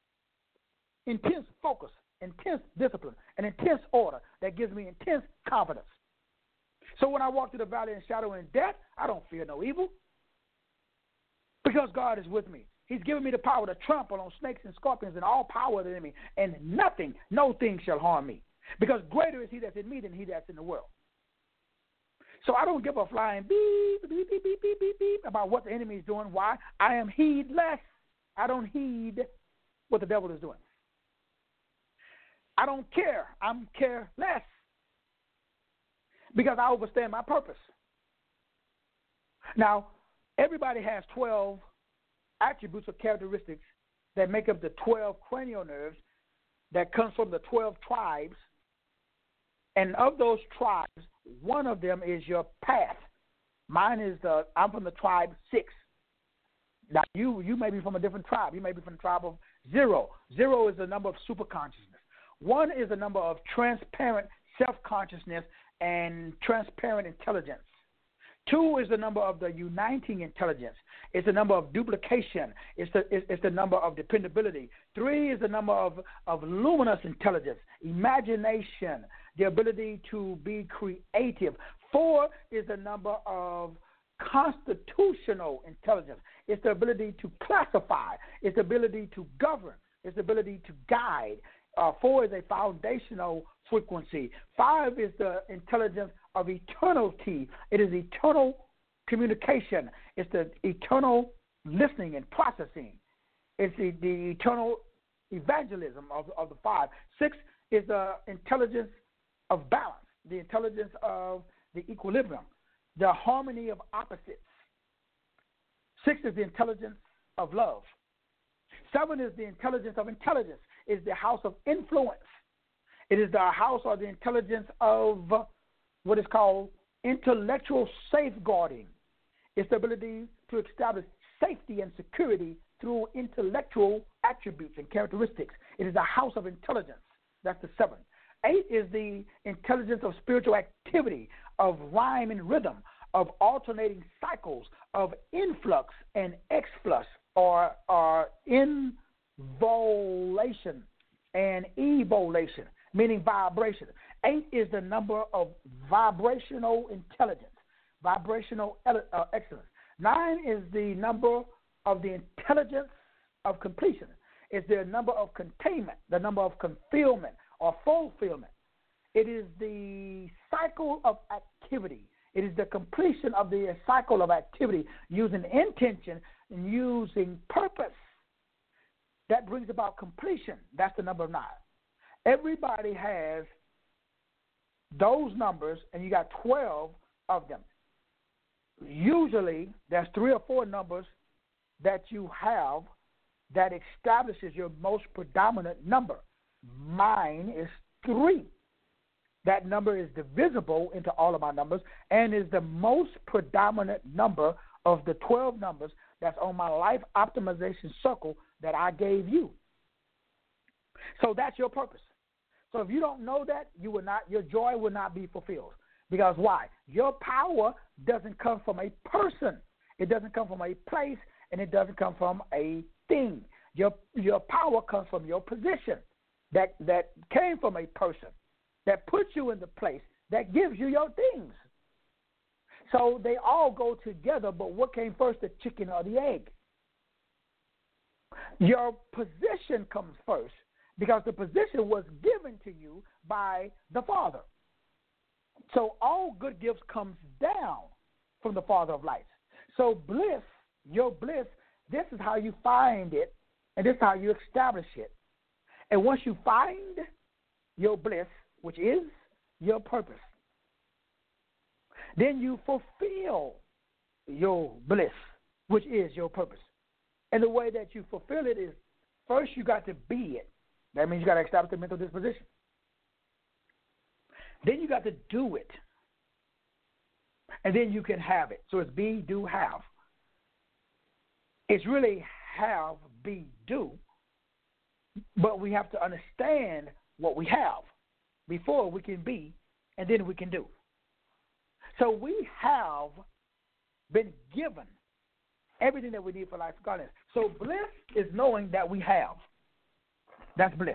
intense focus, intense discipline, and intense order that gives me intense confidence. So when I walk through the valley of shadow and death, I don't fear no evil because God is with me. He's given me the power to trample on snakes and scorpions and all power of the enemy, and nothing, no thing shall harm me because greater is he that's in me than he that's in the world. So I don't give a flying beep, beep, beep, beep, beep, beep, beep about what the enemy is doing. Why? I am heedless. I don't heed what the devil is doing. I don't care. I'm careless because I understand my purpose. Now, everybody has 12 attributes or characteristics that make up the 12 cranial nerves that comes from the 12 tribes. And of those tribes, one of them is your path. Mine is I'm from the tribe 6. Now, you may be from a different tribe. You may be from the tribe of 0. 0 is the number of superconsciousness. 1 is the number of transparent self-consciousness and transparent intelligence. 2 is the number of the uniting intelligence. It's the number of duplication. It's the number of dependability. 3 is the number of luminous intelligence, imagination, the ability to be creative. 4 is the number of constitutional intelligence. It's the ability to classify. It's the ability to govern. It's the ability to guide. 4 is a foundational frequency. 5 is the intelligence of eternality. It is eternal communication. It's the eternal listening and processing. It's the eternal evangelism of the 5. 6 is the intelligence of balance, the intelligence of the equilibrium, the harmony of opposites. 6 is the intelligence of love. 7 is the intelligence of intelligence. It's the house of influence. It is the house or the intelligence of what is called intellectual safeguarding. It's the ability to establish safety and security through intellectual attributes and characteristics. It is the house of intelligence. That's the 7. 8 is the intelligence of spiritual activity, of rhyme and rhythm, of alternating cycles, of influx and exflux, or involation and evolation, meaning vibration. 8 is the number of vibrational intelligence, vibrational excellence. 9 is the number of the intelligence of completion. It's the number of containment, the number of concealment or fulfillment. It is the cycle of activity. It is the completion of the cycle of activity using intention and using purpose. That brings about completion. That's the number 9. Everybody has those numbers, and you got 12 of them. Usually, there's 3 or 4 numbers that you have that establishes your most predominant number. Mine is 3. That number is divisible into all of my numbers and is the most predominant number of the 12 numbers that's on my life optimization circle that I gave you. So that's your purpose. So if you don't know that, you will not, your joy will not be fulfilled. Because why? Your power doesn't come from a person. It doesn't come from a place, and it doesn't come from a thing. Your power comes from your position that came from a person, that puts you in the place that gives you your things. So they all go together, but what came first, the chicken or the egg? Your position comes first because the position was given to you by the Father. So all good gifts comes down from the Father of lights. So bliss, your bliss, this is how you find it, and this is how you establish it. And once you find your bliss, which is your purpose, then you fulfill your bliss, which is your purpose. And the way that you fulfill it is, first you got to be it. That means you got to establish the mental disposition. Then you got to do it. And then you can have it. So it's be, do, have. It's really have, be, do. But we have to understand what we have before we can be, and then we can do. So we have been given everything that we need for life and godliness. So bliss is knowing that we have. That's bliss.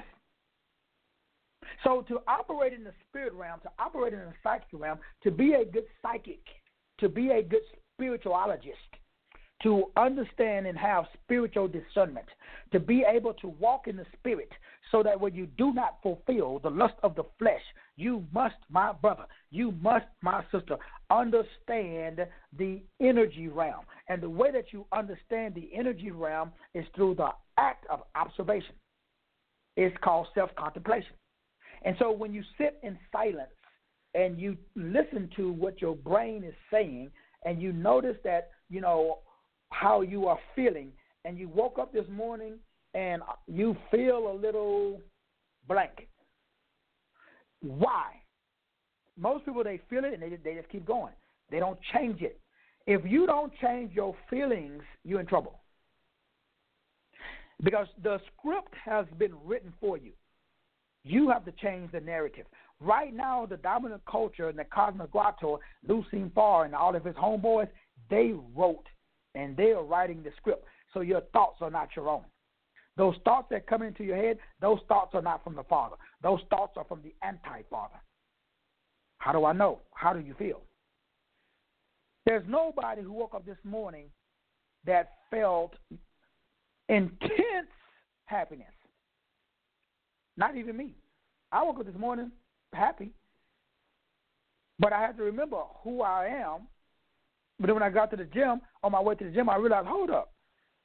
So to operate in the spirit realm, to operate in the psychic realm, to be a good psychic, to be a good spiritualogist, to understand and have spiritual discernment, to be able to walk in the spirit so that when you do not fulfill the lust of the flesh, you must, my brother, you must, my sister, understand the energy realm. And the way that you understand the energy realm is through the act of observation. It's called self-contemplation. And so when you sit in silence and you listen to what your brain is saying and you notice that, you know, how you are feeling, and you woke up this morning and you feel a little blank. Why? Most people, they feel it and they just keep going. They don't change it. If you don't change your feelings, you're in trouble. Because the script has been written for you. You have to change the narrative. Right now, the dominant culture and the Cosmic Grotto, Lucine Farr and all of his homeboys, they wrote and they are writing the script. So your thoughts are not your own. Those thoughts that come into your head, those thoughts are not from the Father. Those thoughts are from the anti-Father. How do I know? How do you feel? There's nobody who woke up this morning that felt intense happiness. Not even me. I woke up this morning happy, but I had to remember who I am. But then when I got to the gym, on my way to the gym, I realized, hold up,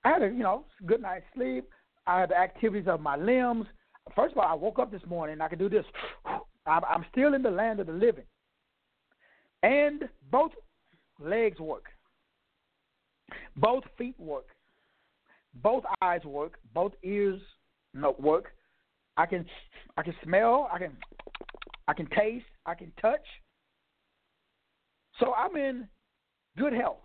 I had a good night's sleep. I had the activities of my limbs. First of all, I woke up this morning and I could do this. I'm still in the land of the living. And both legs work. Both feet work. Both eyes work. Both ears work. I can smell. I can taste. I can touch. So I'm in good health.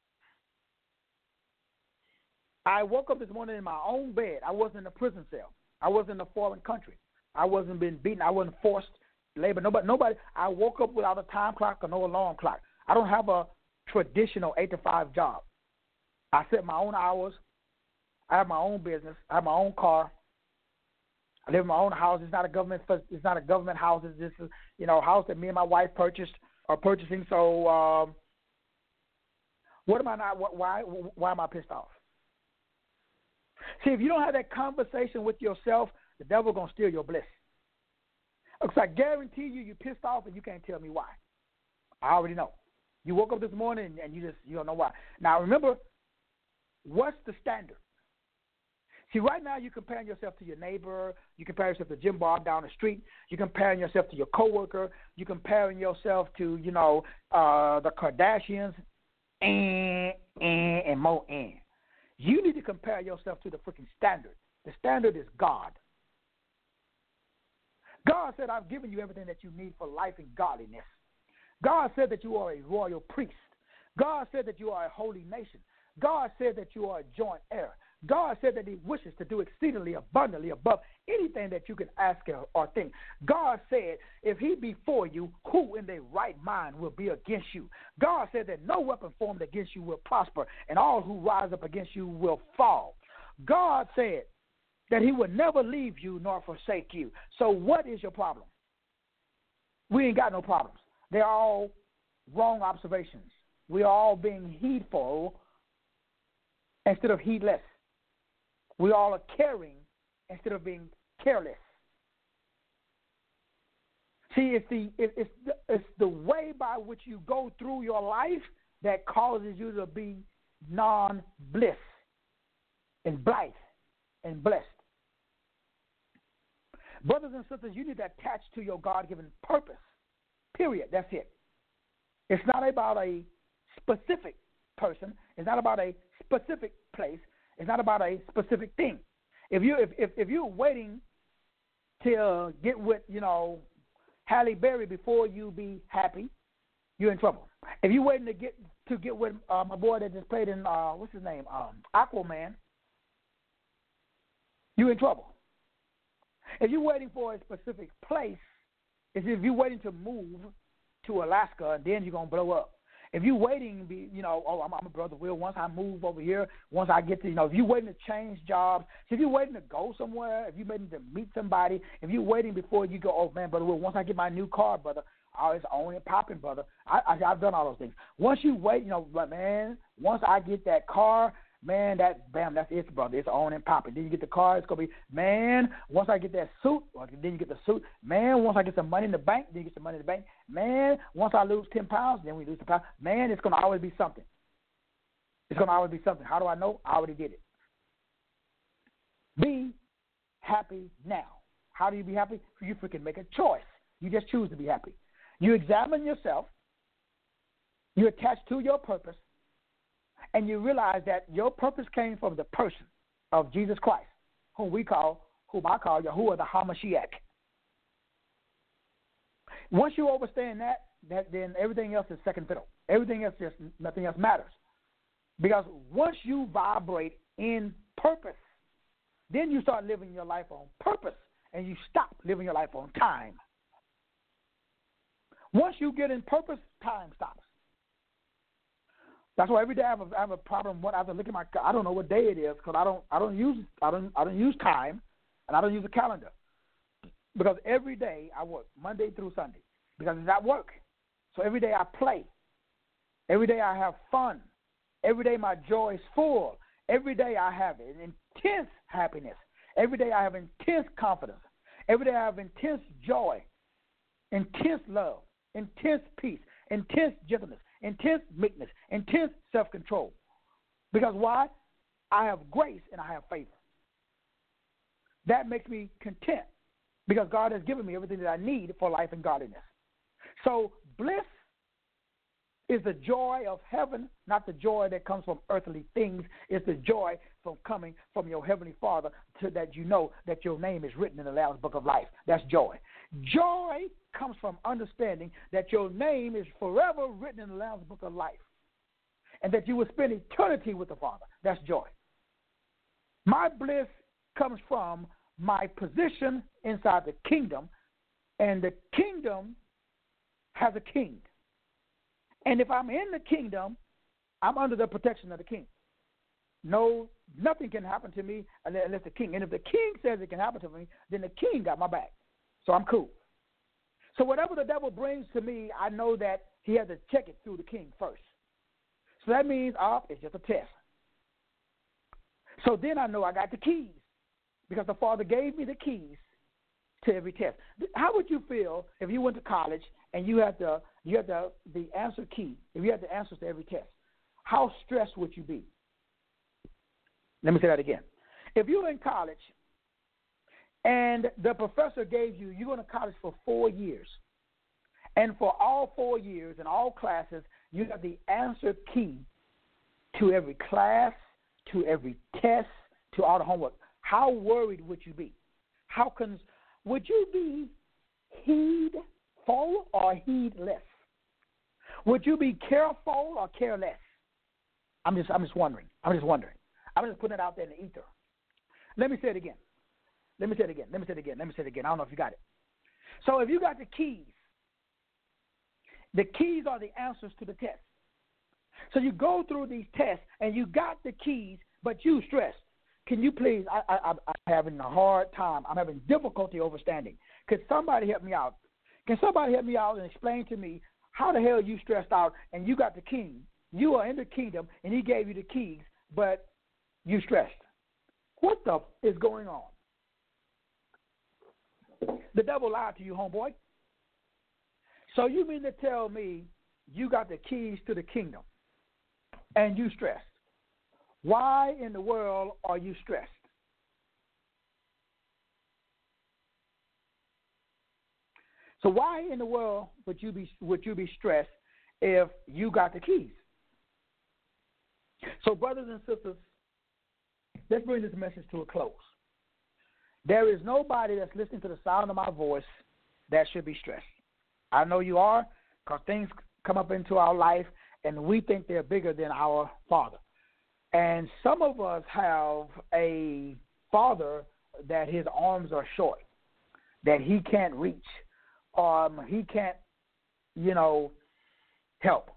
I woke up this morning in my own bed. I wasn't in a prison cell. I wasn't in a foreign country. I wasn't being beaten. I wasn't forced labor. Nobody. I woke up without a time clock or no alarm clock. I don't have a traditional 8-to-5 job. I set my own hours. I have my own business. I have my own car. I live in my own house. It's not a government. It's not a government house. It's just a house that me and my wife are purchasing. So what am I not? Why am I pissed off? See, if you don't have that conversation with yourself, the devil gonna steal your bliss. Because I guarantee you're pissed off and you can't tell me why. I already know. You woke up this morning and you don't know why. Now remember, what's the standard? See, right now you're comparing yourself to your neighbor. You compare yourself to Jim Bob down the street. You're comparing yourself to your coworker. You're comparing yourself to the Kardashians and more. You need to compare yourself to the freaking standard. The standard is God. God said, I've given you everything that you need for life and godliness. God said that you are a royal priest. God said that you are a holy nation. God said that you are a joint heir. God said that he wishes to do exceedingly abundantly above anything that you can ask or think. God said, if he be for you, who in their right mind will be against you? God said that no weapon formed against you will prosper, and all who rise up against you will fall. God said that he would never leave you nor forsake you. So what is your problem? We ain't got no problems. They're all wrong observations. We are all being heedful instead of heedless. We all are caring instead of being careless. See, it's the way by which you go through your life that causes you to be non-bliss and blithe and blessed. Brothers and sisters, you need to attach to your God-given purpose. Period. That's it. It's not about a specific person. It's not about a specific place. It's not about a specific thing. If you're waiting to get with Halle Berry before you be happy, you're in trouble. If you're waiting to get with my boy that just played in what's his name, Aquaman, you're in trouble. If you're waiting for a specific place, it's if you're waiting to move to Alaska and then you're gonna blow up. If you're waiting, I'm a brother Will. Once I move over here, once I get to, if you're waiting to change jobs, if you're waiting to go somewhere, if you're waiting to meet somebody, if you're waiting before you go, oh man, brother Will, once I get my new car, brother, it's on and popping, brother. I've done all those things. Once you wait, man, once I get that car, man, that's it, brother. It's on and popping. Then you get the car, it's going to be, man, once I get that suit, then you get the suit. Man, once I get some money in the bank, then you get some money in the bank. Man, once I lose 10 pounds, then we lose the pounds. Man, it's going to always be something. It's going to always be something. How do I know? I already did it. Be happy now. How do you be happy? You freaking make a choice. You just choose to be happy. You examine yourself. You attach to your purpose. And you realize that your purpose came from the person of Jesus Christ, whom I call Yahuwah the HaMashiach. Once you understand that, then everything else is second fiddle. Everything else, nothing else matters. Because once you vibrate in purpose, then you start living your life on purpose, and you stop living your life on time. Once you get in purpose, time stops. That's why every day I have a problem. What I have to look at I don't know what day it is because I don't use time, and I don't use a calendar because every day I work Monday through Sunday because it's at work. So every day I play. Every day I have fun. Every day my joy is full. Every day I have an intense happiness. Every day I have intense confidence. Every day I have intense joy, intense love, intense peace, intense gentleness, intense meekness, intense self-control. Because why? I have grace and I have favor. That makes me content because God has given me everything that I need for life and godliness. So bliss is the joy of heaven, not the joy that comes from earthly things. It's the joy from coming from your heavenly Father so that you know that your name is written in the Lamb's Book of Life. That's joy. Joy comes from understanding that your name is forever written in the Lamb's Book of Life and that you will spend eternity with the Father. That's joy. My bliss comes from my position inside the kingdom, and the kingdom has a king. And if I'm in the kingdom, I'm under the protection of the king. No, nothing can happen to me unless the king. And if the king says it can happen to me, then the king got my back. So I'm cool. So whatever the devil brings to me, I know that he has to check it through the king first. So that means, it's just a test. So then I know I got the keys because the Father gave me the keys to every test. How would you feel if you went to college and you had the answer key, if you had the answers to every test? How stressed would you be? Let me say that again. If you're in college and the professor gave you, you're going to college for 4 years, and for all 4 years in all classes, you have the answer key to every class, to every test, to all the homework. How worried would you be? Would you be heedful or heedless? Would you be careful or careless? I'm just wondering. I'm just putting it out there in the ether. Let me say it again. I don't know if you got it. So if you got the keys are the answers to the test. So you go through these tests and you got the keys, but you stressed. Can you please? I'm having a hard time. I'm having difficulty understanding. Could somebody help me out? Can somebody help me out and explain to me how the hell you stressed out and you got the king? You are in the kingdom and he gave you the keys, but you stressed. What the is going on? The devil lied to you, homeboy. So you mean to tell me you got the keys to the kingdom and you stressed? Why in the world are you stressed? So why in the world would you be stressed if you got the keys? So brothers and sisters, let's bring this message to a close. There is nobody that's listening to the sound of my voice that should be stressed. I know you are, because things come up into our life and we think they're bigger than our Father. And some of us have a father that his arms are short, that he can't reach, he can't, help.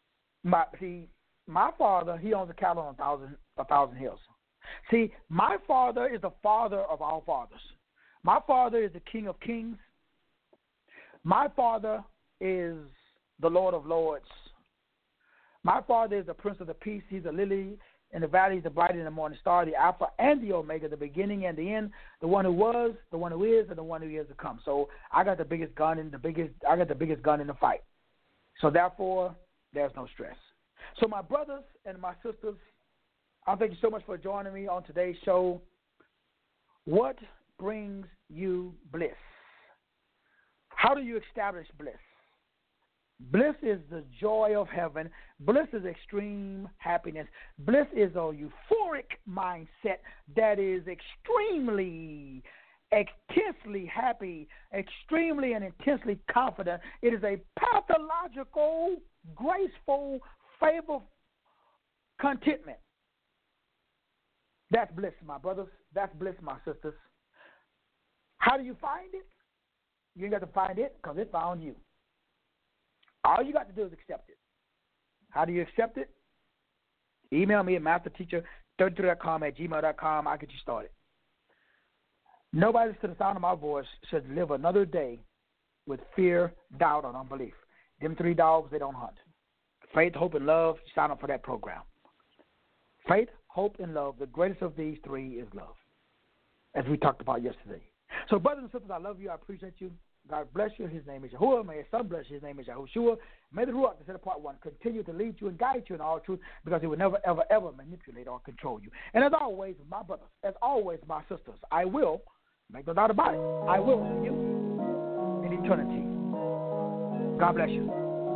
My father, he owns a cattle on a thousand hills. See, my Father is the Father of all fathers. My Father is the King of kings. My Father is the Lord of lords. My Father is the Prince of the Peace. He's the lily in the valley, the bright and the morning star, the Alpha and the Omega, the beginning and the end, the one who was, the one who is, and the one who is to come. So I got the biggest gun in the fight. So therefore, there's no stress. So my brothers and my sisters, I thank you so much for joining me on today's show. What brings you bliss? How do you establish bliss? Bliss is the joy of heaven. Bliss is extreme happiness. Bliss is a euphoric mindset that is extremely, intensely happy, extremely and intensely confident. It is a pathological, graceful, favorable contentment. That's bliss, my brothers. That's bliss, my sisters. How do you find it? You ain't got to find it because it found you. All you got to do is accept it. How do you accept it? Email me at masterteacher33.com@gmail.com. I'll get you started. Nobody to the sound of my voice should live another day with fear, doubt, or unbelief. Them three dogs, they don't hunt. Faith, hope, and love, sign up for that program. Faith, hope, and love. The greatest of these three is love, as we talked about yesterday. So, brothers and sisters, I love you. I appreciate you. God bless you. His name is Yahuwah. May his son bless you. His name is Yahushua. May the Ruach, the part one, continue to lead you and guide you in all truth, because he will never, ever, ever manipulate or control you. And as always, my brothers, as always, my sisters, I will, make no doubt about it, I will see you in eternity. God bless you.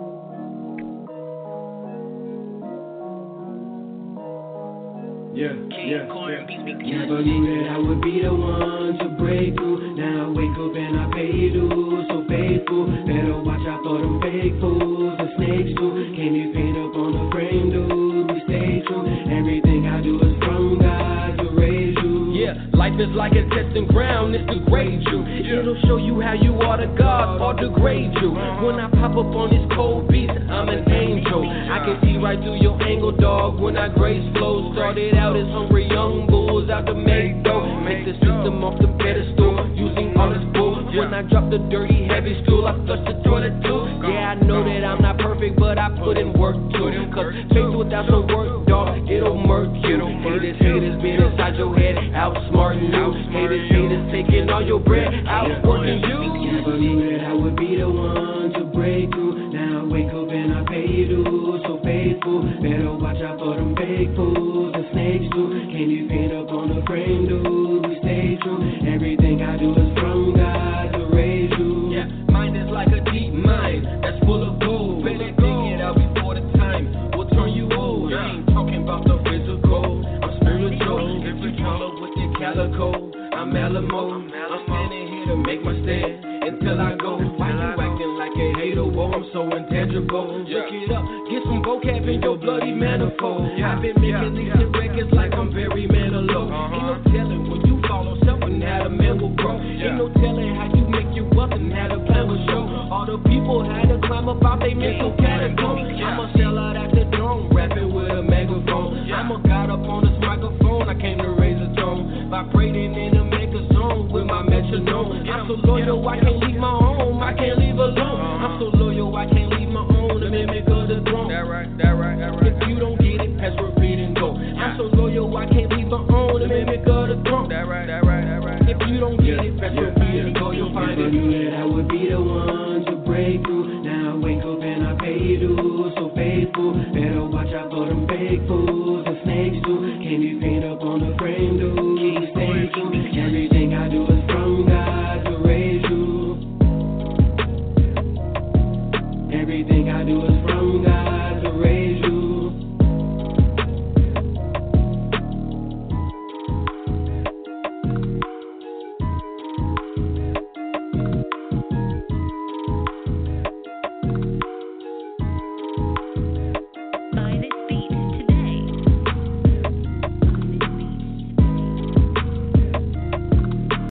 Yeah. Never knew that I would be the one to break through. Now I wake up and I pay dues. So faithful, better watch out for them fake fools. The snakes too, can't be pinned up on the frame, dude. We stay true. Everything I do is from God to raise you. Yeah, life is like a testing ground, it's to grade you. It'll show you how you are to God or degrade you. When I pop up on this cold beast, I'm an angel. I can see right through your angle, dog. When I grace flow, started out as hungry young bulls out to make dough. Make the system off the pedestal, using all this bull. When I drop the dirty, heavy stool, I flush the toilet too. Yeah, I know that I'm not perfect, but I put in work too. Cause faith without some work, dog, it'll murk you. Haters been inside your head, outsmarting you. Haters taking all your bread, outworking you. Never knew that I would be the one to break through. Now I wake up and I pay dues. So faithful, better watch out for them fake fools. The snakes too, can't you paint up on the frame, dude? We stay true. Everything I do is from God to raise you. Yeah, mine is like a deep mine that's full of gold. Better dig it out before the time will turn you old. I ain't talking about the physical, I'm spiritual. If you follow with your calico, I'm Alamo. I'm standing here to make my stand until I go. Why you acting like a hater? Whoa, I'm so intangible. Look it up, get some vocab in your bloody manifold. I've been making these hit records like I'm very Manilow. Ain't no telling when you follow self and how the man will grow. Ain't no telling how you make your wealth and how the plan will show. All the people had to climb up out they mental catacombs. I'm a sellout at the dome, rapping with a megaphone. I'm a god up on this microphone, I came to raise a tone. Vibrating in a mega zone with my metronome. I'm so loyal, I can't leave